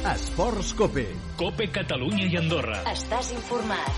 Esports Cope. Cope Catalunya i Andorra. Estàs informat.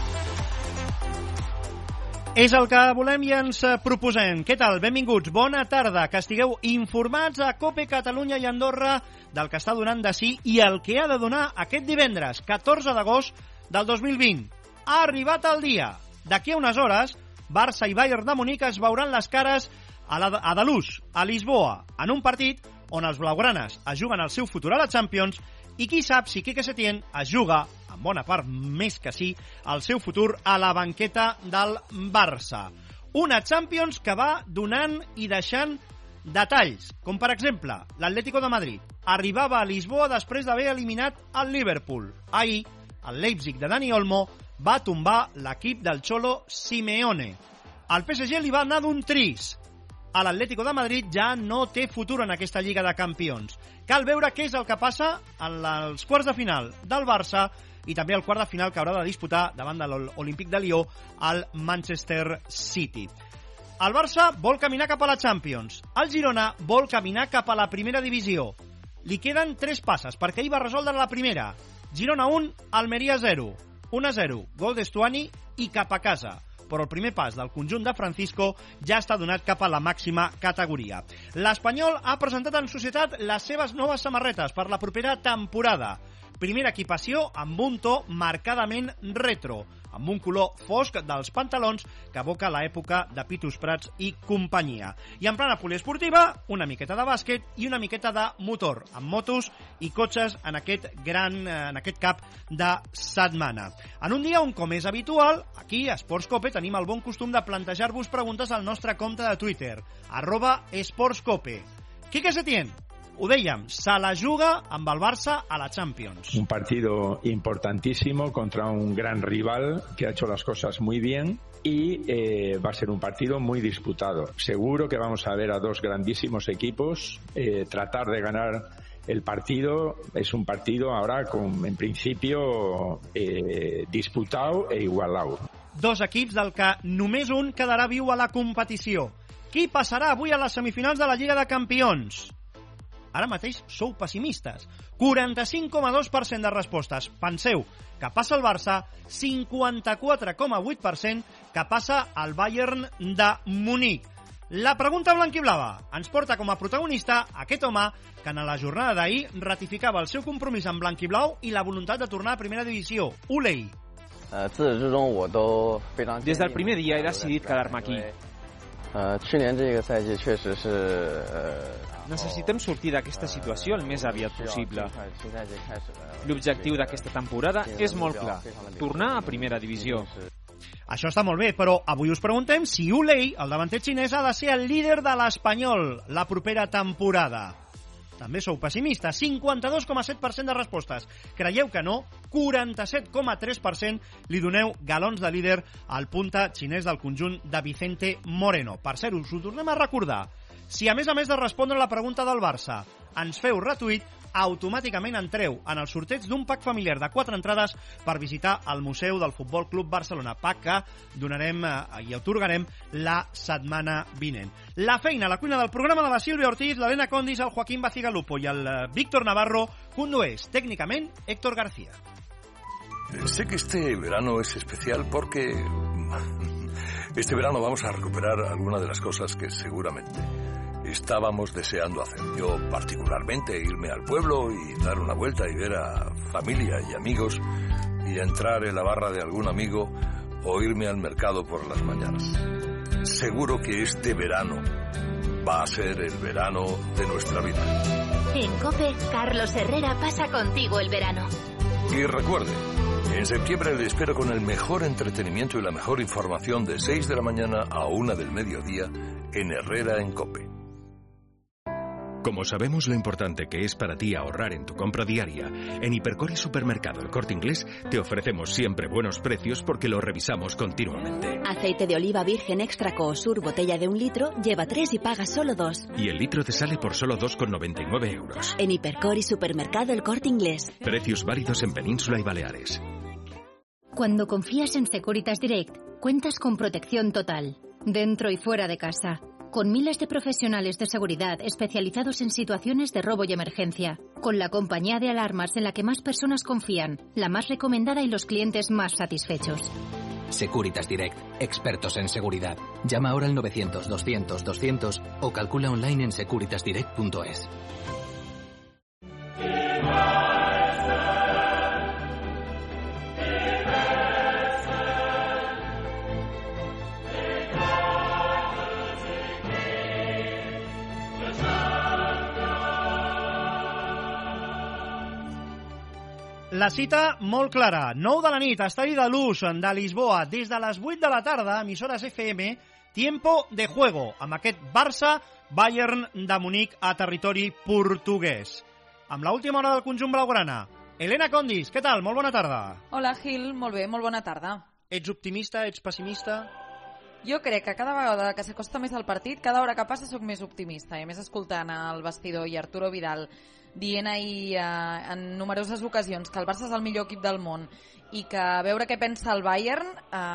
És el que volem i ens proposem. Què tal? Benvinguts, bona tarda. Que estigueu informats a Cope Catalunya i Andorra del que està donant de sí i el que ha de donar aquest divendres, 14 d'agost del 2020. Ha arribat el dia. D'aquí a unes hores, Barça i Bayern de Munic es veuran les cares a Dalús, a Lisboa, en un partit on els blaugranes es juguen el seu futur a la Champions i qui sap si Quique Setién es juga, en bona part més que sí, el seu futur a la banqueta del Barça. Una Champions que va donant i deixant detalls, com per exemple l'Atlético de Madrid arribava a Lisboa després d'haver eliminat el Liverpool. Ahir, el Leipzig de Dani Olmo va tombar l'equip del Cholo Simeone. El PSG li va anar d'un tris. A l'Atlético de Madrid ja no té futur en aquesta Lliga de Campions. Cal veure què és el que passa en els quarts de final del Barça i també el quart de final que haurà de disputar davant de l'Olímpic de Lió al Manchester City. El Barça vol caminar cap a la Champions. El Girona vol caminar cap a la primera divisió. Li queden 3 passes perquè ahir va resoldre la primera. Girona 1, Almeria 0. 1-0, gol d'Estuani i cap a casa. Però el primer pas del conjunt de Francisco ja està donat cap a la màxima categoria. L'Espanyol ha presentat en societat les seves noves samarretes per la propera temporada. Primera equipació amb un to marcadament retro, amb un color fosc dels pantalons que evoca l'època de Pitus Prats i companyia. I en plana poliesportiva, una miqueta de bàsquet i una miqueta de motor, amb motos i cotxes en aquest cap de setmana. En un dia on, com és habitual, aquí a Esports Cope tenim el bon costum de plantejar-vos preguntes al nostre compte de Twitter, @esportscope. Quique Setién, ho dèiem, se la juga amb el Barça a la Champions. Un partido importantísimo contra un gran rival que ha hecho las cosas muy bien y va a ser un partido muy disputado. Seguro que vamos a ver a dos grandísimos equipos tratar de ganar el partido. Es un partido ahora en principio disputado e igualado. Dos equips del que només un quedarà viu a la competició. Qui passarà avui a les semifinals de la Lliga de Campions? Ara mateix sou pessimistes. 45,2% de respostes. Penseu que passa el Barça, 54,8% que passa el Bayern de Munic. La pregunta blanquiblava ens porta com a protagonista aquest home que en la jornada d'ahir ratificava el seu compromís amb blanquiblau i la voluntat de tornar a primera divisió. Ulei. Des del primer dia he decidit quedar-me aquí. Necessitem sortir d'aquesta situació el més aviat possible. L'objectiu d'aquesta temporada és molt clar, tornar a primera divisió. Això està molt bé, però avui us preguntem si Ulei, el davanter xinès, ha de ser el líder de l'Espanyol la propera temporada. També sou pessimistes, 52,7% de respostes. Creieu que no? 47,3% li doneu galons de líder al punta xinès del conjunt de Vicente Moreno. Per cert, us ho tornem a recordar. Si a més de respondre la pregunta del Barça ens feu retuit, automàticament entreu en el sorteig d'un pack familiar de 4 entrades per visitar el Museu del Futbol Club Barcelona, pack que donarem i atorgarem la setmana vinent. La feina a la cuina del programa de la Sílvia Ortiz, l'Helena Condis, el Joaquín Bacigalupo i el Víctor Navarro condueix tècnicament Héctor García. Sé que este verano es especial porque este verano vamos a recuperar algunas de las cosas que seguramente estábamos deseando hacer. Yo particularmente irme al pueblo y dar una vuelta y ver a familia y amigos y entrar en la barra de algún amigo o irme al mercado por las mañanas. Seguro que este verano va a ser el verano de nuestra vida. En COPE, Carlos Herrera pasa contigo el verano. Y recuerde, en septiembre le espero con el mejor entretenimiento y la mejor información de 6 de la mañana a 1 del mediodía en Herrera en COPE. Como sabemos lo importante que es para ti ahorrar en tu compra diaria, en Hipercor y Supermercado El Corte Inglés te ofrecemos siempre buenos precios porque los revisamos continuamente. Aceite de oliva virgen extra Coosur, botella de 1 litro, lleva 3 y paga solo 2. Y el litro te sale por solo 2,99 euros. En Hipercor y Supermercado El Corte Inglés. Precios válidos en Península y Baleares. Cuando confías en Securitas Direct, cuentas con protección total, dentro y fuera de casa. con miles de profesionales de seguridad especializados en situaciones de robo y emergencia, con la compañía de alarmas en la que más personas confían, la más recomendada y los clientes más satisfechos. Securitas Direct, expertos en seguridad. Llama ahora al 900-200-200 o calcula online en securitasdirect.es. La cita molt clara, 9 de la nit, estadi de Luz, de Lisboa, des de les 8 de la tarda, emissores FM, Tiempo de Juego, amb aquest Barça-Bayern de Munic a territori portuguès. Amb l'última hora del conjunt blaugrana, Elena Condis, què tal? Molt bona tarda. Hola, Gil, molt bé, molt bona tarda. Ets optimista, ets pessimista? Jo crec que cada vegada que s'acosta més al partit, cada hora que passa soc més optimista, i a més escoltant el vestidor i Arturo Vidal dient ahir en numeroses ocasions que el Barça és el millor equip del món i que a veure què pensa el Bayern,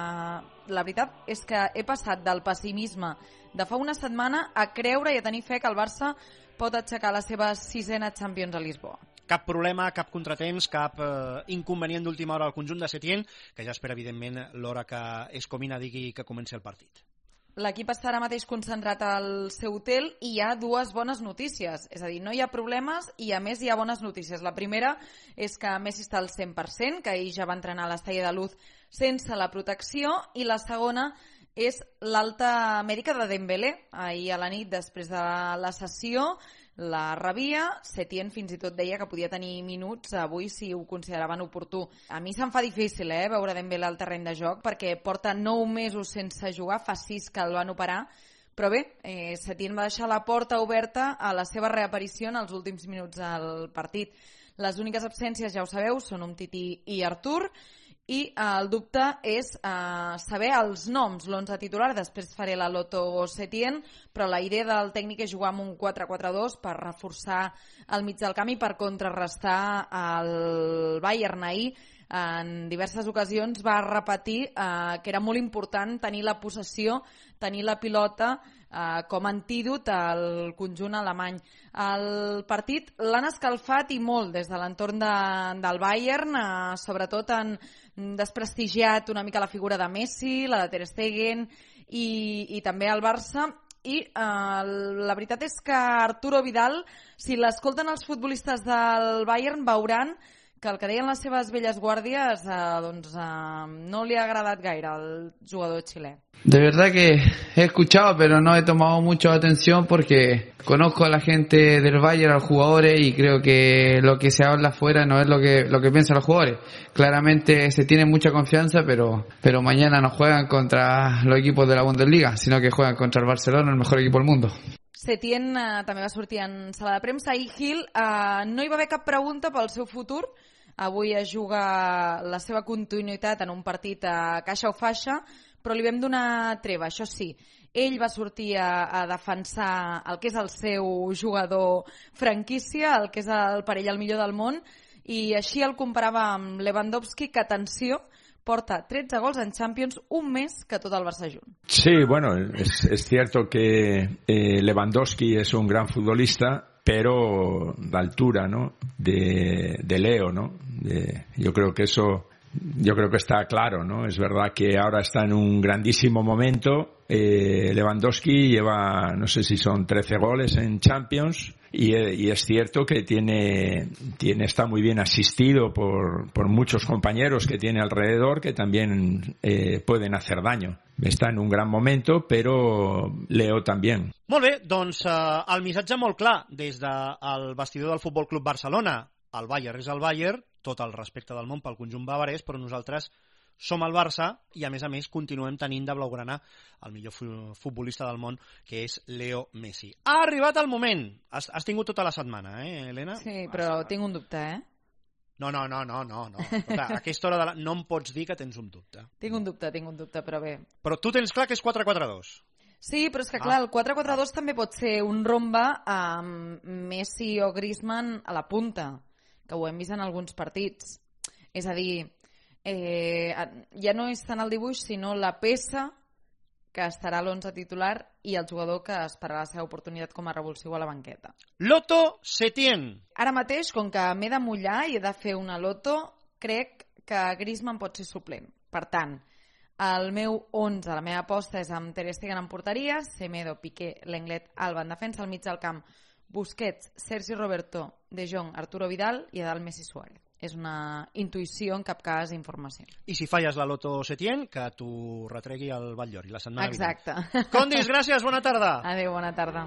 la veritat és que he passat del pessimisme de fa una setmana a creure i a tenir fe que el Barça pot aixecar la seva 6a Champions a Lisboa. Cap problema, cap contratemps, cap inconvenient d'última hora al conjunt de Setién, que ja espera, evidentment, l'hora que Escomina digui que comenci el partit. L'equip està ara mateix concentrat al seu hotel i hi ha dues bones notícies. És a dir, no hi ha problemes i a més hi ha bones notícies. La primera és que Messi està al 100%, que ell ja va entrenar a l'Estadi de Luz sense la protecció, i la segona és l'alta mèdica de Dembélé. Ahir a la nit, després de la sessió, la rebia. Setién fins i tot deia que podia tenir minuts avui si ho consideraven oportú. A mi se'm fa difícil veure Dembélé al terreny de joc perquè porta 9 mesos sense jugar, fa 6 que el van operar, però bé, Setién va deixar la porta oberta a la seva reaparició en els últims minuts del partit. Les úniques absències, ja ho sabeu, són Umtiti i Artur, i el dubte és saber els noms, l'11 titular. Després faré la Loto Setién, però la idea del tècnic és jugar amb un 4-4-2 per reforçar el mig del camp i per contrarrestar el Bayern. Ahir en diverses ocasions va repetir que era molt important tenir la possessió, tenir la pilota com a antídot al conjunt alemany. El partit l'han escalfat i molt des de l'entorn del Bayern, sobretot han desprestigiat una mica la figura de Messi, la de Ter Stegen i també el Barça. I la veritat és que Arturo Vidal, si l'escolten els futbolistes del Bayern, veuran que el que deien les seves velles guàrdies no li ha agradat gaire al jugador xilè. De verdad que he escuchado, pero no he tomado mucha atención porque conozco a la gente del Bayern, a los jugadores, y creo que lo que se habla afuera no es lo que piensan los jugadores. Claramente se tiene mucha confianza, pero mañana no juegan contra los equipos de la Bundesliga, sino que juegan contra el Barcelona, el mejor equipo del mundo. Setién també va sortir en sala de premsa i Gil no hi va haver cap pregunta pel seu futur. Avui es juga la seva continuïtat en un partit a caixa o faixa, però li vam donar treva, això sí. Ell va sortir a defensar el que és el seu jugador franquícia, el que és per ell el millor del món, i així el comparava amb Lewandowski, que, atenció, porta 13 gols en Champions, un més que tot el Barça junt. Sí, bueno, es cierto que Lewandowski es un gran futbolista, pero la altura, ¿no?, de Leo, ¿no? Yo creo que está claro, ¿no? Es verdad que ahora está en un grandísimo momento. Lewandowski lleva, no sé si son 13 goles en Champions, y es cierto que está muy bien asistido por muchos compañeros que tiene alrededor, que también pueden hacer daño. Està en un gran moment, però Leo també. Molt bé, doncs el missatge molt clar des del vestidor del Futbol Club Barcelona. El Bayern és el Bayern, tot el respecte del món pel conjunt bavarès, però nosaltres som el Barça i, a més, continuem tenint de blaugrana el millor futbolista del món, que és Leo Messi. Ha arribat el moment. Has tingut tota la setmana, Helena? Sí, però tinc un dubte, No. Escolta, a aquesta hora no em pots dir que tens un dubte. Tinc un dubte, però bé. Però tu tens clar que és 4-4-2. Sí, però és que clar, el 4-4-2 també pot ser un rombe amb Messi o Griezmann a la punta, que ho hem vist en alguns partits. És a dir, ja no és tant el dibuix, sinó la peça que estarà a l'11 titular i el jugador que esperarà la seva oportunitat com a revulsiu a la banqueta. Loto Setién. Ara mateix, com que m'he de mullar i he de fer una loto, crec que Griezmann pot ser suplent. Per tant, el meu 11, la meva aposta és amb Ter Stegen en porteria, Semedo, Piqué, Lenglet, Alba en defensa, al mig del camp, Busquets, Sergi Roberto, De Jong, Arturo Vidal i a dalt Messi Suárez. És una intuïció, en cap cas informació. I si falles la Loto Setién, que t'ho retregui el Batllori la setmana vinent. Exacte. Condis, gràcies, bona tarda. Adéu, bona tarda.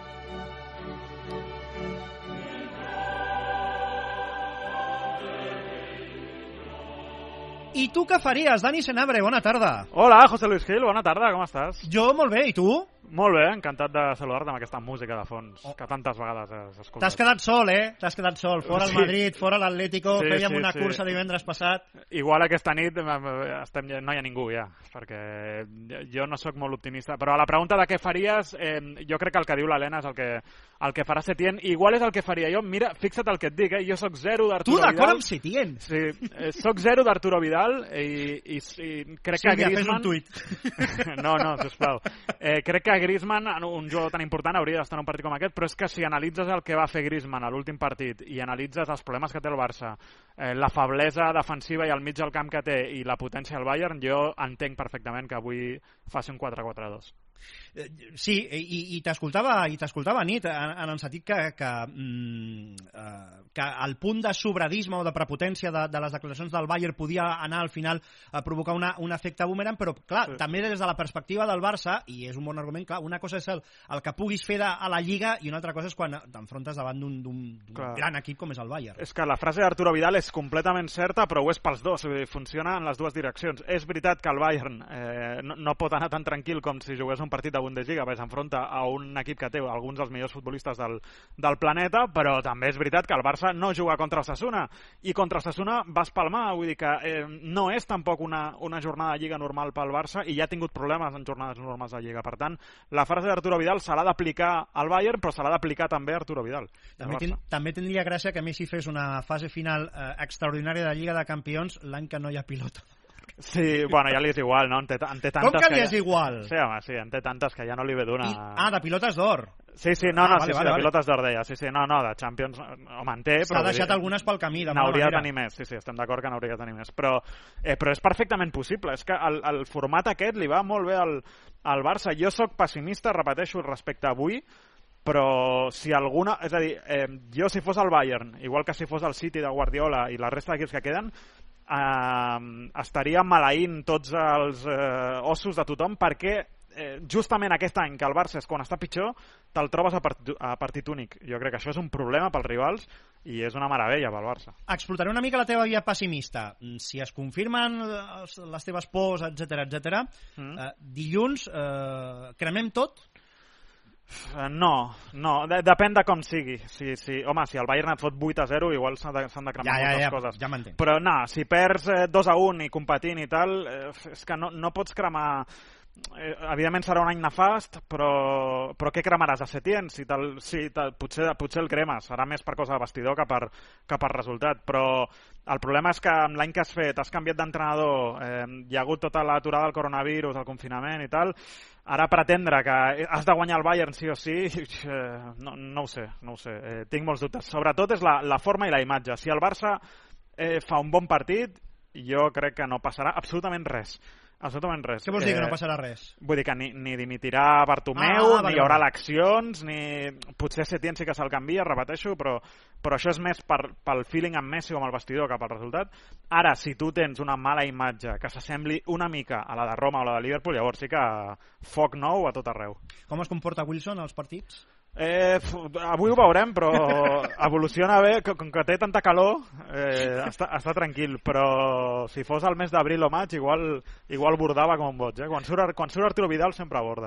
I tu què faries, Dani Senabre? Bona tarda. Hola, José Luis Gil, bona tarda, com estàs? Jo molt bé, i tu? Molt bé, encantat de saludar-te amb aquesta música de fons, que tantes vegades has escoltat. T'has quedat sol, T'has quedat sol. Fora el Madrid, fora l'Atlético, fèiem una cursa divendres passat. Igual aquesta nit no hi ha ningú, ja, perquè jo no sóc molt optimista. Però a la pregunta de què faries, jo crec que el que diu l'Helena és el que farà Setién. Igual és el que faria jo. Mira, fixa't el que et dic, jo sóc 0 d'Arturo Vidal. Tu d'acord amb Setién? Sí, sóc 0 d'Arturo Vidal i crec que Griezmann... fes un tuit. No, sisplau. Crec que Griezmann, un jugador tan important, hauria d'estar en un partit com aquest, però és que si analitzes el que va fer Griezmann a l'últim partit i analitzes els problemes que té el Barça, la feblesa defensiva i al mig del camp que té i la potència del Bayern, jo entenc perfectament que avui faci un 4-4-2. Sí, i t'escoltava a nit en el sentit que el punt de sobradisme o de prepotència de les declaracions del Bayern podia anar al final a provocar un efecte boomerang, però clar, sí. També des de la perspectiva del Barça, i és un bon argument, clar, una cosa és el que puguis fer a la Lliga i una altra cosa és quan t'enfrontes davant d'un gran equip com és el Bayern. És que la frase d'Arturo Vidal és completament certa, però ho és pels dos, funciona en les dues direccions. És veritat que el Bayern no pot anar tan tranquil com si jugués un partit de Bundesliga, perquè s'enfronta a un equip que té alguns dels millors futbolistes del planeta, però també és veritat que el Barça no juga contra el Osasuna, i contra el Osasuna va espalmar, vull dir que no és tampoc una jornada de Lliga normal pel Barça, i ja ha tingut problemes en jornades normals de Lliga. Per tant, la frase d'Arturo Vidal se l'ha d'aplicar al Bayern, però se l'ha d'aplicar també a Arturo Vidal. També tindria gràcia que Messi fes una fase final extraordinària de Lliga de Campions l'any que no hi ha pilota. Sí, bueno, ja li és igual, no? En té tantes com que li és igual? Sí, home, sí, en té tantes que ja no li ve d'una... de pilotes d'or. Sí, de pilotes d'or deia. Sí, de Champions, home, en té, però... S'ha deixat algunes pel camí, de mala manera. N'hauria de tenir més, sí, estem d'acord que n'hauria de tenir més. Però és perfectament possible, és que el format aquest li va molt bé al Barça. Jo sóc pessimista, repeteixo, respecte a avui, però si alguna... És a dir, jo si fos el Bayern, igual que si fos el City de Guardiola i la resta d'equips que queden, estaria maleint tots els ossos de tothom, perquè justament aquest any que el Barça és quan està pitjor, te'l trobes a partit únic. Jo crec que això és un problema pels rivals i és una meravella pel Barça. Explotaré una mica la teva via pessimista. Si es confirmen les teves pors, etc, dilluns cremem tot? No, depèn de com sigui. Home, si el Bayern et fot 8-0, igual s'han de cremar moltes coses. Ja m'entenc. Però no, si perds 2-1 i competint i tal, és que no pots cremar... Evidentment serà un any nefast, però què cremaràs a Setién? Potser el cremes, serà més per cosa de vestidor que per resultat, però el problema és que amb l'any que has fet has canviat d'entrenador, hi ha hagut tota l'aturada del coronavirus, el confinament i tal, ara pretendre que has de guanyar el Bayern sí o sí, no ho sé, tinc molts dubtes. Sobretot és la forma i la imatge. Si el Barça fa un bon partit, jo crec que no passarà absolutament res. Absolutament res. Què vols dir que no passarà res? Vull dir que ni dimitirà Bartomeu, ni hi haurà eleccions, ni... Potser Setién sí que se'l canvia, repeteixo, però això és més pel feeling amb Messi o amb el vestidor que pel resultat. Ara, si tu tens una mala imatge que s'assembli una mica a la de Roma o la de Liverpool, llavors sí que foc nou a tot arreu. Com es comporta Wilson als partits? Avui ho veurem, però evoluciona bé, com que té tanta calor, està tranquil, però si fos el mes d'abril o maig, igual bordava com un boig. Quan surt Arturo Vidal sempre borda.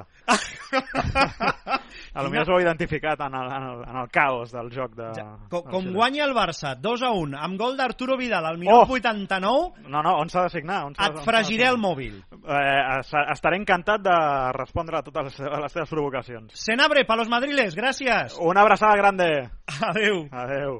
Potser s'ho heu identificat en el caos del joc. Com guanya el Barça 2-1 amb gol d'Arturo Vidal al minut 89... No, on s'ha de signar? Et fregiré el mòbil. Estaré encantat de respondre a totes les teves provocacions. Senabre, pa los madriles, gràcies. Una abraçada grande. Adéu. Adéu.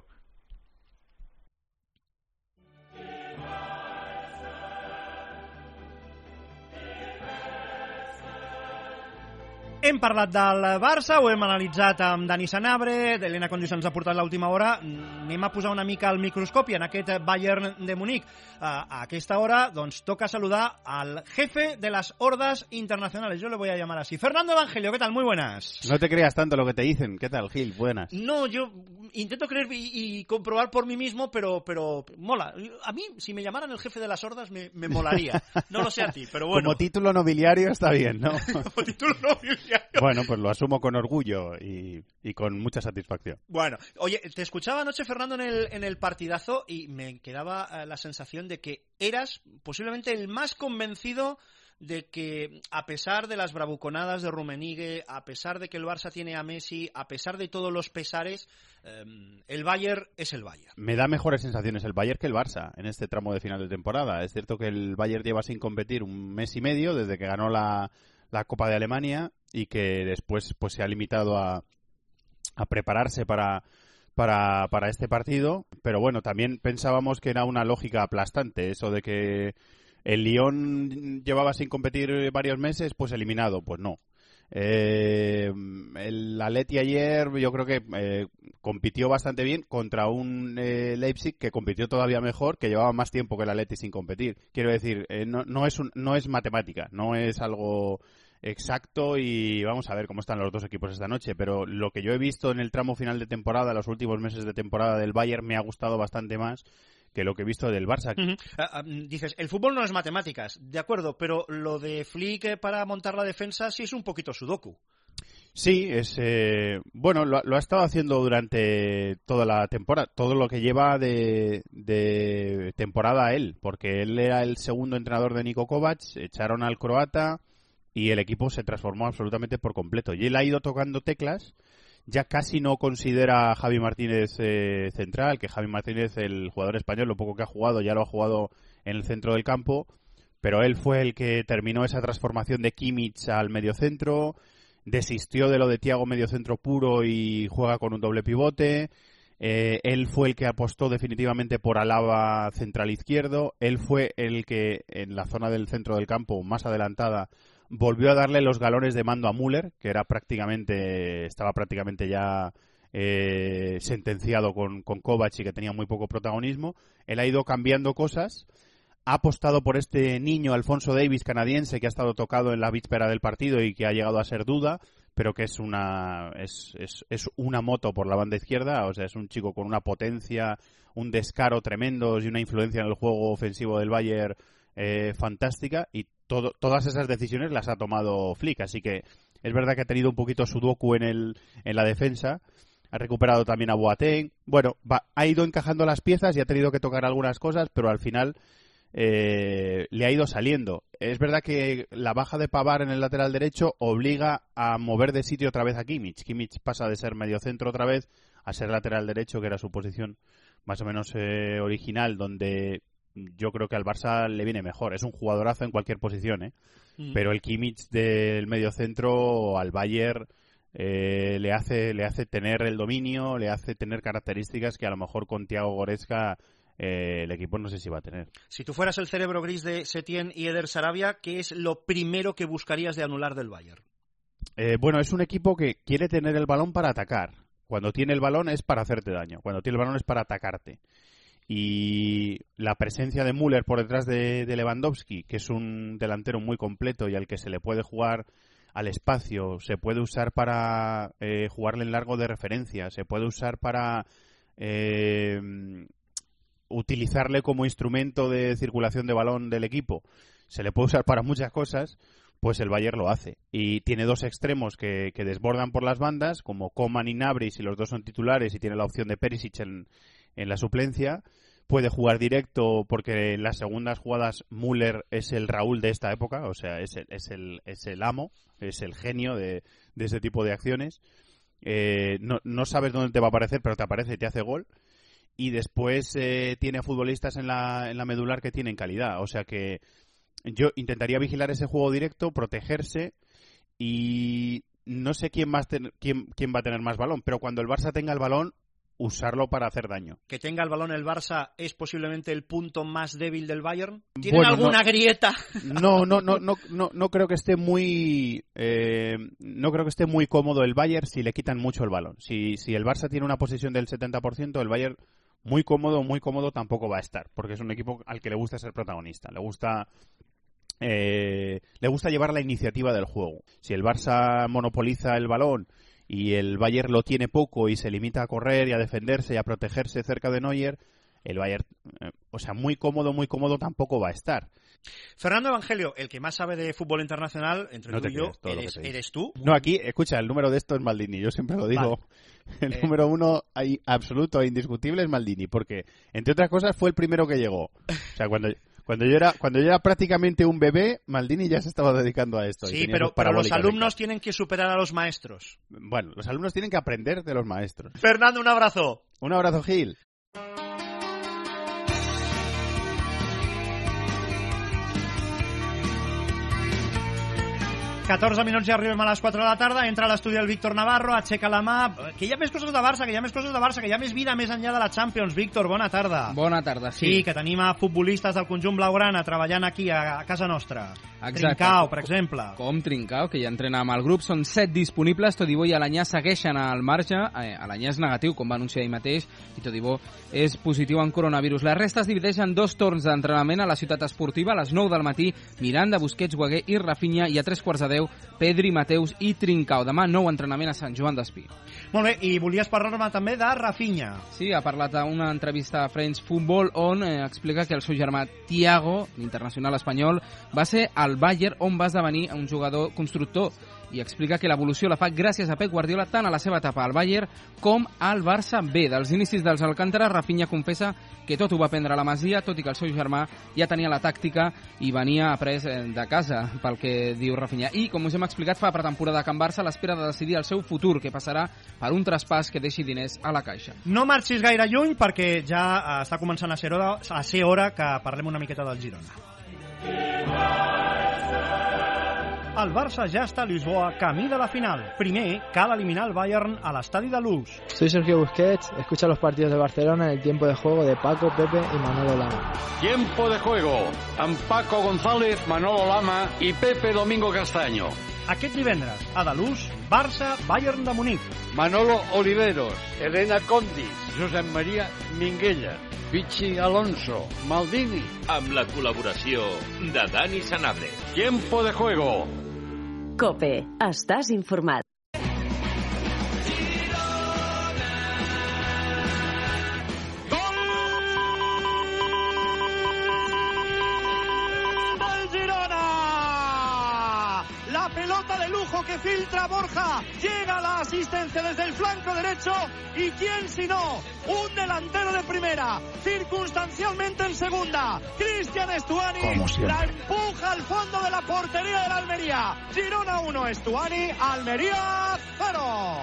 Hem parlat del Barça, ho hem analitzat amb Dani Sanabre, Elena Condis ens ha portat l'última hora. Anem a posar una mica al microscopi en aquest Bayern de Múnich. A aquesta hora, doncs, toca saludar al jefe de las hordas internacionales. Yo le voy a llamar así. Fernando Evangelio, ¿qué tal? Muy buenas. No te creas tanto lo que te dicen. ¿Qué tal, Gil? Buenas. No, yo intento creer y comprobar por mí mismo, pero mola. A mí, si me llamaran el jefe de las hordas, me molaría. No lo sé a ti, pero bueno. Como título nobiliario está bien, ¿no? Como título nobiliario. Bueno, pues lo asumo con orgullo y con mucha satisfacción. Bueno, oye, te escuchaba anoche, Fernando, en el partidazo y me quedaba la sensación de que eras posiblemente el más convencido de que, a pesar de las bravuconadas de Rummenigge, a pesar de que el Barça tiene a Messi, a pesar de todos los pesares, el Bayern es el Bayern. Me da mejores sensaciones el Bayern que el Barça en este tramo de final de temporada. Es cierto que el Bayern lleva sin competir un mes y medio desde que ganó la Copa de Alemania y que después pues se ha limitado a prepararse para este partido, pero bueno, también pensábamos que era una lógica aplastante eso de que el Lyon llevaba sin competir varios meses, pues eliminado, pues no. El Atleti ayer yo creo que compitió bastante bien contra un Leipzig que compitió todavía mejor, que llevaba más tiempo que el Atleti sin competir. Quiero decir, no es matemática, no es algo exacto y vamos a ver cómo están los dos equipos esta noche, pero lo que yo he visto en el tramo final de temporada, los últimos meses de temporada del Bayern, me ha gustado bastante más que lo que he visto del Barça. Dices, el fútbol no es matemáticas, de acuerdo, pero lo de Flick para montar la defensa sí es un poquito sudoku. Sí, bueno, lo ha estado haciendo durante toda la temporada, todo lo que lleva de temporada él, porque él era el segundo entrenador de Niko Kovac, echaron al croata y el equipo se transformó absolutamente por completo. Y él ha ido tocando teclas, ya casi no considera a Javi Martínez central, que Javi Martínez, el jugador español, lo poco que ha jugado, ya lo ha jugado en el centro del campo, pero él fue el que terminó esa transformación de Kimmich al mediocentro, desistió de lo de Thiago mediocentro puro y juega con un doble pivote. Él fue el que apostó definitivamente por Alaba central izquierdo. Él fue el que en la zona del centro del campo, más adelantada, volvió a darle los galones de mando a Müller, que estaba prácticamente ya sentenciado con Kovac y que tenía muy poco protagonismo. Él ha ido cambiando cosas. Ha apostado por este niño Alphonso Davies canadiense que ha estado tocado en la víspera del partido y que ha llegado a ser duda, pero que es una moto por la banda izquierda. O sea, es un chico con una potencia, un descaro tremendos y una influencia en el juego ofensivo del Bayern fantástica, y todas esas decisiones las ha tomado Flick, así que es verdad que ha tenido un poquito sudoku en la defensa. Ha recuperado también a Boateng. Bueno, ha ido encajando las piezas y ha tenido que tocar algunas cosas, pero al final le ha ido saliendo. Es verdad que la baja de Pavard en el lateral derecho obliga a mover de sitio otra vez a Kimmich. Kimmich pasa de ser mediocentro otra vez a ser lateral derecho, que era su posición más o menos original, donde yo creo que al Barça le viene mejor. Es un jugadorazo en cualquier posición, pero el Kimmich del mediocentro al Bayern le hace tener el dominio, le hace tener características que a lo mejor con Thiago Goretzka el equipo no sé si va a tener. Si tú fueras el cerebro gris de Setién y Eder Sarabia, ¿qué es lo primero que buscarías de anular del Bayern? Bueno, es un equipo que quiere tener el balón para atacar. Cuando tiene el balón es para hacerte daño. Cuando tiene el balón es para atacarte. Y la presencia de Müller por detrás de Lewandowski, que es un delantero muy completo y al que se le puede jugar al espacio, se puede usar para jugarle en largo de referencia, se puede usar para utilizarle como instrumento de circulación de balón del equipo, se le puede usar para muchas cosas, pues el Bayern lo hace. Y tiene dos extremos que desbordan por las bandas, como Coman y Gnabry, si los dos son titulares, y tiene la opción de Perisic en la suplencia. Puede jugar directo porque en las segundas jugadas Müller es el Raúl de esta época, o sea, es el amo, es el genio de ese tipo de acciones. No sabes dónde te va a aparecer, pero te aparece y te hace gol. Y después tiene futbolistas en la medular que tienen calidad, o sea que yo intentaría vigilar ese juego directo, protegerse, y no sé quién va a tener más balón, pero cuando el Barça tenga el balón, usarlo para hacer daño. Que tenga el balón el Barça es posiblemente el punto más débil del Bayern. ¿Tienen alguna grieta? No creo que esté muy cómodo el Bayern si le quitan mucho el balón. Si el Barça tiene una posesión del 70%, el Bayern muy cómodo tampoco va a estar, porque es un equipo al que le gusta ser protagonista, le gusta llevar la iniciativa del juego. Si el Barça monopoliza el balón y el Bayern lo tiene poco y se limita a correr y a defenderse y a protegerse cerca de Neuer, el Bayern, muy cómodo tampoco va a estar. Fernando Evangelio, el que más sabe de fútbol internacional, entre tú y yo, ¿eres tú? No, aquí, escucha, el número de esto es Maldini, yo siempre lo digo. Vale. El número uno absoluto e indiscutible es Maldini, porque, entre otras cosas, fue el primero que llegó. O sea, cuando yo era prácticamente un bebé, Maldini ya se estaba dedicando a esto. Sí, pero los alumnos tienen que superar a los maestros. Bueno, los alumnos tienen que aprender de los maestros. Fernando, un abrazo. Un abrazo, Gil. ...14 minuts i arribem a les 4 de la tarda... ...entra a l'estudi el Víctor Navarro... ...aixeca la mà... ...que hi ha més coses de Barça... ...que hi ha més vida més enllà de la Champions... Víctor, bona tarda. Bona tarda, sí. Sí, que tenim a futbolistes del conjunt blaugrana... ...treballant aquí a casa nostra. Exacte. Trincao, per exemple. Com Trincao, que ja entrena amb el grup. Són 7 disponibles. Todibo i Alanyà segueixen al marge. Alanyà és negatiu, com va anunciar ell mateix, i Todibo és positiu en coronavirus. La resta es divideix en 2 torns d'entrenament a la ciutat esportiva. A les 9 del matí, Miranda, Busquets, Guaguer i Rafinha, i a 3:10, Pedri, Mateus i Trincao. Demà, nou entrenament a Sant Joan d'Espí. Molt bé, i volies parlar-me també de Rafinha. Sí, ha parlat a una entrevista a French Football on explica que el seu germà Thiago, l'internacional espanyol, va ser al Bayern on va esdevenir un jugador constructor, i explica que l'evolució la fa gràcies a Pep Guardiola tant a la seva etapa al Bayern com al Barça B. Dels inicis dels Alcántara, Rafinha confessa que tot ho va aprendre a la Masia, tot i que el seu germà ja tenia la tàctica i venia après de casa, pel que diu Rafinha. I, com us hem explicat, fa pretemporada a Can Barça a l'espera de decidir el seu futur, que passarà per un traspàs que deixi diners a la caixa. No marxis gaire lluny perquè ja està començant a ser hora que parlem una miqueta del Girona. El Barça ja està a Lisboa, camí de la final. Primer, cal eliminar el Bayern a l'estadi de Luz. Soy Sergio Busquets, escucha los partidos de Barcelona en el tiempo de juego de Paco, Pepe y Manolo Lama. Tiempo de juego, amb Paco González, Manolo Lama i Pepe Domingo Castaño. Aquest divendres, a Dalús, Barça, Bayern de Munic. Manolo Oliveros, Elena Condis, Josep Maria Minguella, Vichy Alonso, Maldini. Amb la col·laboració de Dani Sanabria. Tiempo de juego. COPE. Estàs informat. Pelota de lujo que filtra Borja, llega la asistencia desde el flanco derecho y quién si no, un delantero de primera, circunstancialmente en segunda, Cristian Estuani la empuja al fondo de la portería del Almería. Girona 1, Estuani, Almería 0.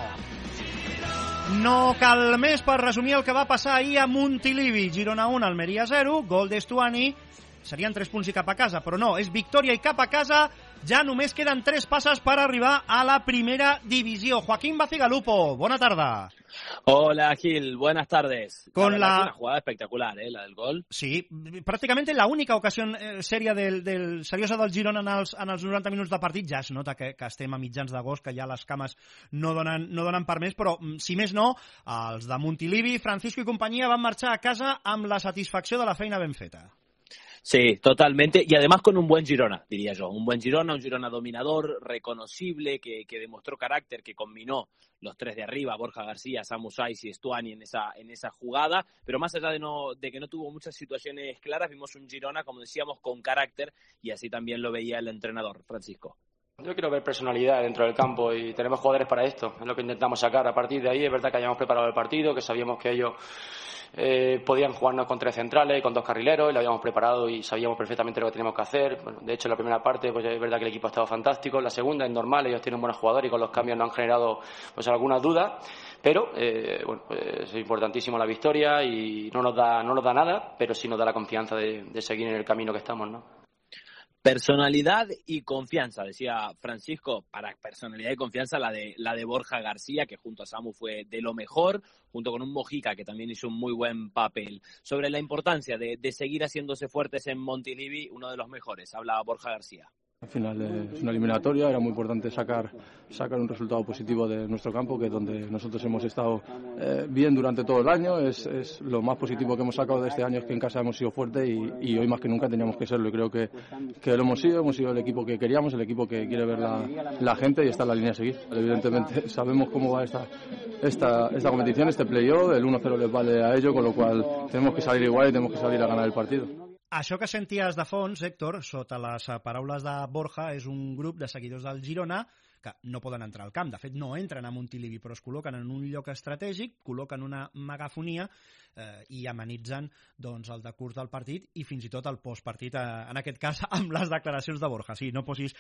No cal més per resumir el que va passar ahir a Montilivi. Girona 1, Almeria 0, gol d'Estuani. Serien 3 punts i cap a casa, però no, és victòria i cap a casa. Ja només queden 3 passes per arribar a la primera divisió. Joaquín Bacigalupo, bona tarda. Hola, Gil, buenas tardes. Con una jugada espectacular, la del gol. Sí, prácticamente la única ocasión seria seriosa del Girona en els 90 minuts de partit. Ja es nota que estem a mitjans d'agost, que ja les cames no donen per més, però si més no, els de Montilivi, Francisco i companyia van marxar a casa amb la satisfacció de la feina ben feta. Sí, totalmente, y además con un buen Girona, diría yo. Un buen Girona, un Girona dominador, reconocible, que demostró carácter, que combinó los 3 de arriba, Borja García, Samu Saiz y Estuani en esa jugada, pero más allá de que no tuvo muchas situaciones claras, vimos un Girona, como decíamos, con carácter, y así también lo veía el entrenador, Francisco. Yo quiero ver personalidad dentro del campo y tenemos jugadores para esto, es lo que intentamos sacar. A partir de ahí es verdad que hayamos preparado el partido, que sabíamos que ellos podían jugarnos con 3 centrales y con 2 carrileros, y lo habíamos preparado y sabíamos perfectamente lo que teníamos que hacer. Bueno, de hecho, en la primera parte pues es verdad que el equipo ha estado fantástico, en la segunda es normal, ellos tienen buenos jugadores y con los cambios no han generado pues algunas dudas, pero pues es importantísimo la victoria y no nos da nada, pero sí nos da la confianza de seguir en el camino que estamos, ¿no? Personalidad y confianza, decía Francisco. Para personalidad y confianza la de Borja García, que junto a Samu fue de lo mejor, junto con un Mojica que también hizo un muy buen papel. Sobre la importancia de seguir haciéndose fuertes en Montilivi, uno de los mejores, habla Borja García. Al final es una eliminatoria, era muy importante sacar un resultado positivo de nuestro campo, que es donde nosotros hemos estado bien durante todo el año. Es lo más positivo que hemos sacado de este año, es que en casa hemos sido fuertes y hoy más que nunca teníamos que serlo, y creo que lo hemos sido el equipo que queríamos, el equipo que quiere ver la gente, y está en la línea a seguir. Evidentemente sabemos cómo va esta competición, este play-off, el 1-0 les vale a ello, con lo cual tenemos que salir igual y tenemos que salir a ganar el partido. Això que senties de fons, Héctor, sota les paraules de Borja, és un grup de seguidors del Girona que no poden entrar al camp. De fet, no entren a Montilivi, però es col·loquen en un lloc estratègic, col·loquen una megafonia i amenitzen el decurs del partit i fins i tot el postpartit, en aquest cas, amb les declaracions de Borja. Sí, no posis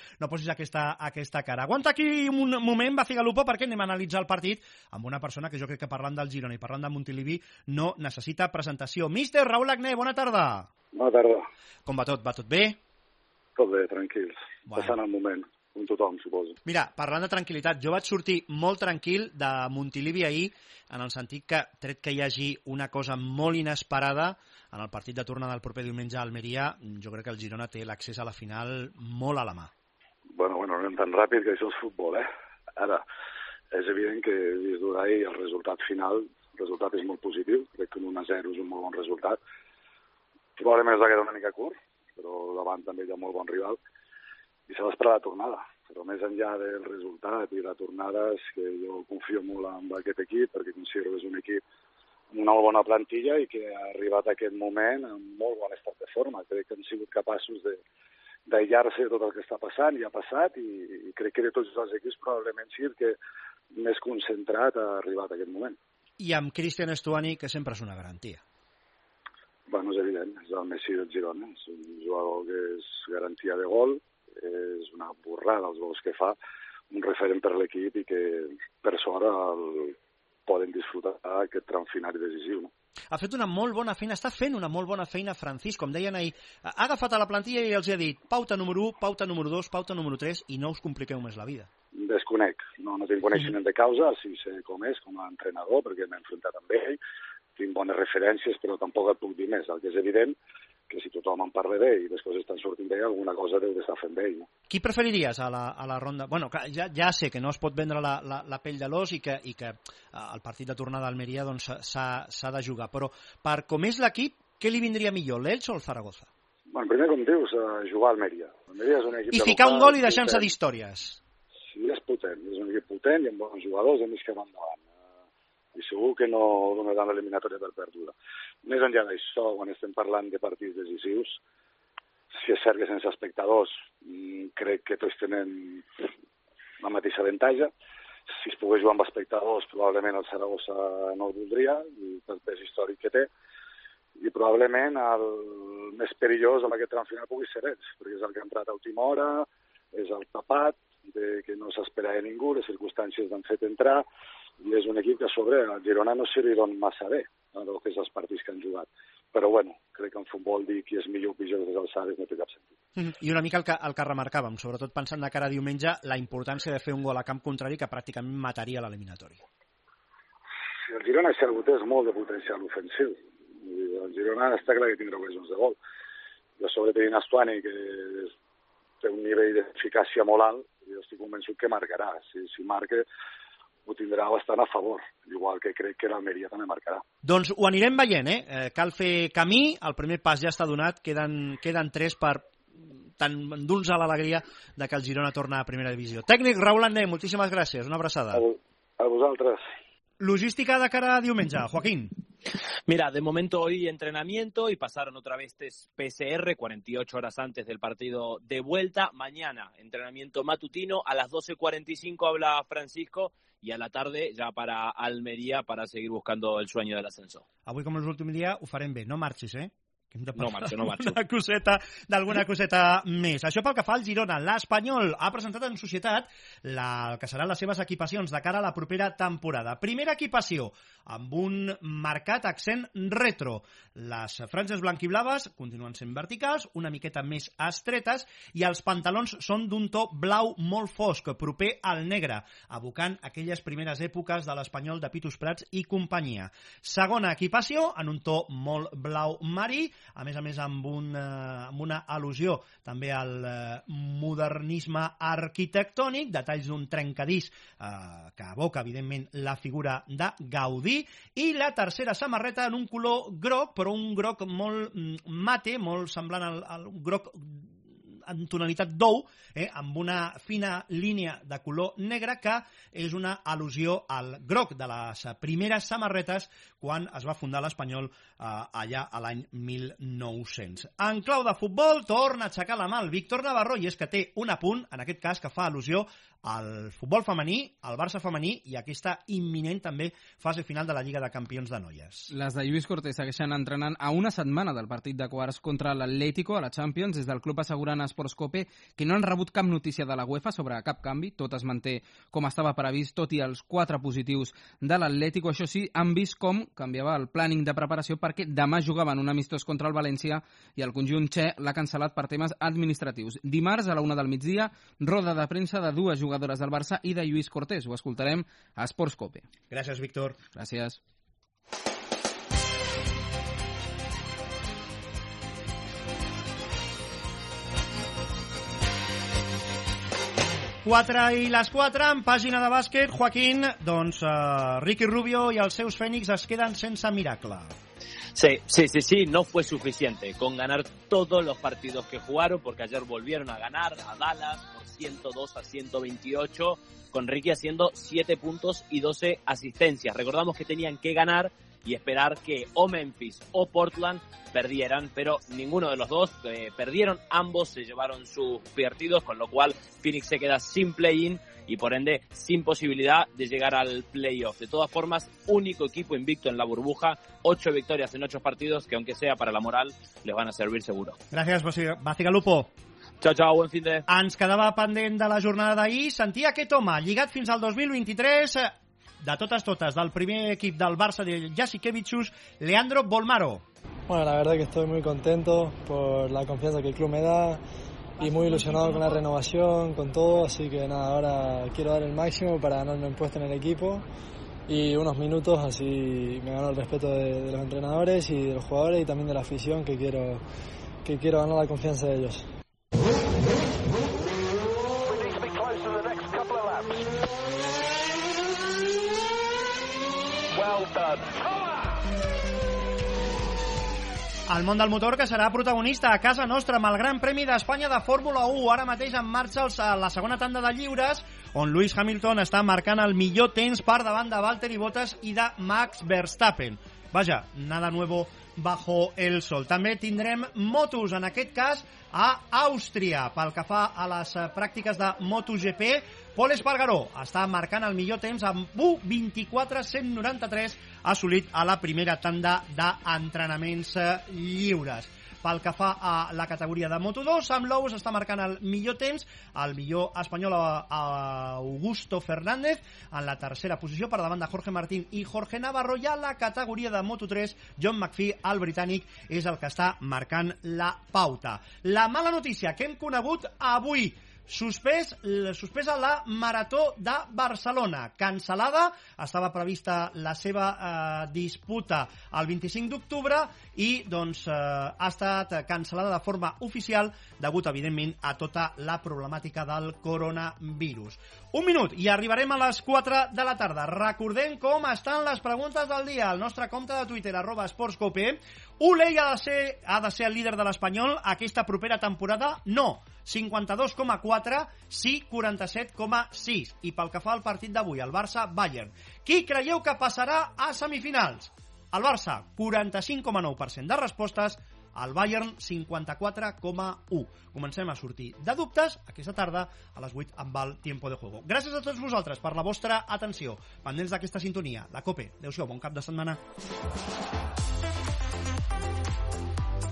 aquesta cara. Aguanta aquí un moment, Bacigalupo, perquè anem a analitzar el partit amb una persona que jo crec que parlant del Girona i parlant de Montilivi no necessita presentació. Míster Raül Agné, bona tarda. Bona tarda. Com va tot? Va tot bé? Tot bé, tranquils. Bueno. Passant el moment, com tothom, suposo. Mira, parlant de tranquil·litat, jo vaig sortir molt tranquil de Montilivi ahir, en el sentit que, tret que hi hagi una cosa molt inesperada, en el partit de tornada del proper diumenge a Almeria, jo crec que el Girona té l'accés a la final molt a la mà. Bueno, no anem tan ràpid, que això és futbol, Ara, és evident que des d'ahir el resultat final, el resultat és molt positiu, crec que un 1-0 és un molt bon resultat. Probablement es va quedar una mica curt, però davant també hi ha molt bon rival, i s'ha d'esperar la tornada. Però més enllà del resultat i la tornada, és que jo confio molt en aquest equip, perquè considero que és un equip amb una molt bona plantilla i que ha arribat a aquest moment amb molt bon estat de forma. Crec que han sigut capaços d'aïllar-se de tot el que està passant i ha passat, i crec que de tots els equips probablement sí el que més concentrat ha arribat a aquest moment. I amb Cristian Stuani, que sempre és una garantia. Bueno, és evident, és el Messi del Girona, és un jugador que és garantia de gol, és una borrada els gols que fa, un referent per l'equip i que per sort el poden disfrutar aquest tram final i decisiu. No? Ha fet una molt bona feina, està fent una molt bona feina Francisco, com deien ahir, ha agafat a la plantilla i els ha dit pauta número 1, pauta número 2, pauta número 3 i no us compliqueu més la vida. Desconec, no tinc coneixement de causa, sí sé com és, com a entrenador, perquè m'he enfrontat amb ell, tinc bones referències, però tampoc et puc dir més. El que és evident que si tothom en parla bé i les coses estan sortint bé, alguna cosa deu d'estar fent bé. No? Qui preferiries a la ronda? Bueno, ja sé que no es pot vendre la pell de l'os i que el partit de tornada d'Almeria s'ha de jugar, però per com és l'equip, què li vindria millor, l'Elx o el Zaragoza? Bueno, primer, com dius, jugar a Almeria. Almeria és un equip I ficar un gol i deixar-se d'històries. Sí, és potent, és un equip potent i amb bons jugadors, a més que van davant. I segur que no donaran l'eliminatòria per perduda. Més enllà d'això, quan estem parlant de partits decisius, si és cert que sense espectadors crec que tots tenen la mateixa avantatge. Si es pogués jugar amb espectadors, probablement el Saragossa no el voldria, pel pes històric que té, i probablement el més perillós amb aquest tram final pugui ser ells, perquè és el que ha entrat a última hora, és el tapat, que no s'esperava ningú, les circumstàncies l'han fet entrar, i és un equip que a sobre el Girona no se li dona massa bé el que és els partits que han jugat. Però bueno, crec que en futbol dir qui és millor o pitjor des alçades no té cap sentit. I una mica el que remarcàvem, sobretot pensant de cara a diumenge, la importància de fer un gol a camp contrari que pràcticament mataria l'eliminatòria. El Girona, si algú té, és molt de potencial ofensiu. El Girona està clar que tindrà ocasions de gol. I a sobre tenint Stuani, que té un nivell d'eficàcia molt alt, jo estic convençut que marcarà. Si marca, ho tindrà bastant a favor, igual que crec que l'Almeria també marcarà. Doncs ho anirem veient, Cal fer camí, el primer pas ja està donat, queden 3 per tant endur-nos a l'alegria de que el Girona torna a primera divisió. Tècnic Raül Agné, moltíssimes gràcies, una abraçada. A vosaltres. Logística de cara a diumenge, Joaquín. Mira, de momento hoy entrenamiento y pasaron otra vez test PCR 48 horas antes del partido de vuelta. Mañana entrenamiento matutino, a las 12:45 habla Francisco y a la tarde ya para Almería para seguir buscando el sueño del ascenso. Avui, com l'últim dia, ho farem bé. No marxis, No marxo. d'alguna coseta més. Això pel que fa al Girona. L'Espanyol ha presentat en societat el que seran les seves equipacions de cara a la propera temporada. Primera equipació, amb un marcat accent retro. Les franges blanquiblaves continuen sent verticals, una miqueta més estretes, i els pantalons són d'un to blau molt fosc, proper al negre, evocant aquelles primeres èpoques de l'Espanyol de Pitus Prats i companyia. Segona equipació, en un to molt blau marí, a més amb una al·lusió també al modernisme arquitectònic, detalls d'un trencadís que evoca, evidentment, la figura de Gaudí, i la tercera samarreta en un color groc, però un groc molt mate, molt semblant al groc en tonalitat d'ou, amb una fina línia de color negre que és una al·lusió al groc de les primeres samarretes quan es va fundar l'Espanyol allà a l'any 1900. En clau de futbol, torna a aixecar la mà el Víctor Navarro, i és que té un apunt, en aquest cas, que fa al·lusió al futbol femení, al Barça femení i aquesta imminent també fase final de la Lliga de Campions de Noies. Les de Lluís Cortés segueixen entrenant a una setmana del partit de quarts contra l'Atlético a la Champions. Des del club asseguren a Sportscope que no han rebut cap notícia de la UEFA sobre cap canvi, tot es manté com estava previst, tot i els 4 positius de l'Atlético. Això sí, han vist com canviava el planning de preparació perquè demà jugaven un amistós contra el València i el conjunt txè l'ha cancel·lat per temes administratius. Dimarts a la 1 del migdia, roda de premsa de dues jugadores del Barça i de Lluís Cortés. Ho escoltarem a Sportscope. Gràcies, Víctor. Gràcies. I les 4, en pàgina de bàsquet, Joaquín, doncs Ricky Rubio i els seus Fènix es queden sense miracle. Sí, no fue suficiente con ganar todos los partidos que jugaron, porque ayer volvieron a ganar a Dallas por 102-128, con Ricky haciendo 7 puntos y 12 asistencias. Recordamos que tenían que ganar y esperar que o Memphis o Portland perdieran, pero ninguno de los dos perdieron, ambos se llevaron sus partidos, con lo cual Phoenix se queda sin play-in y por ende sin posibilidad de llegar al playoff. De todas formas, único equipo invicto en la burbuja, 8 victorias en 8 partidos, que aunque sea para la moral, les van a servir seguro. Gràcies, Bacigalupo. Ciao, buen fin de... Ens quedava pendent de la jornada d'ahir. Sentia aquest home, lligat fins al 2023, de totes, del primer equip del Barça de Jasikevičius, Leandro Bolmaro. Bueno, la verdad que estoy muy contento por la confianza que el club me da y muy ilusionado con la renovación, con todo, así que nada, ahora quiero dar el máximo para ganarme un puesto en el equipo y unos minutos, así me gano el respeto de los entrenadores y de los jugadores y también de la afición, que quiero ganar la confianza de ellos. El món del motor, que serà protagonista a casa nostra amb el Gran Premi d'Espanya de Fórmula 1. Ara mateix en marxa la segona tanda de lliures, on Lewis Hamilton està marcant el millor temps per davant de Valtteri Bottas i de Max Verstappen. Vaja, nada nuevo bajo el sol. També tindrem motos, en aquest cas a Àustria. Pel que fa a les pràctiques de MotoGP, Pol Espargaró està marcant el millor temps amb 1:24.193 assolit a la primera tanda d'entrenaments lliures. Pel que fa a la categoria de Moto2, Sam Lowe està marcant el millor temps, el millor espanyol Augusto Fernández en la tercera posició per davant de Jorge Martín i Jorge Navarro, i a la categoria de Moto3, John McPhee, el britànic, és el que està marcant la pauta. La mala notícia que hem conegut avui: suspesa la Marató de Barcelona, cancel·lada. Estava prevista la seva disputa el 25 d'octubre i doncs ha estat cancel·lada de forma oficial degut, evidentment, a tota la problemàtica del coronavirus. Un minut i arribarem a les 4 de la tarda. Recordem com estan les preguntes del dia al nostre compte de Twitter, @sportscope. Ulei ha de ser el líder de l'Espanyol aquesta propera temporada? No. 52,4, sí 47,6. I pel que fa al partit d'avui, el Barça-Bayern, qui creieu que passarà a semifinals? El Barça, 45,9% de respostes, el Bayern, 54,1%. Comencem a sortir de dubtes aquesta tarda a les 8 amb el Tiempo de Juego. Gràcies a tots vosaltres per la vostra atenció. Pendents d'aquesta sintonia, la COPE. Adéu-siau, bon cap de setmana.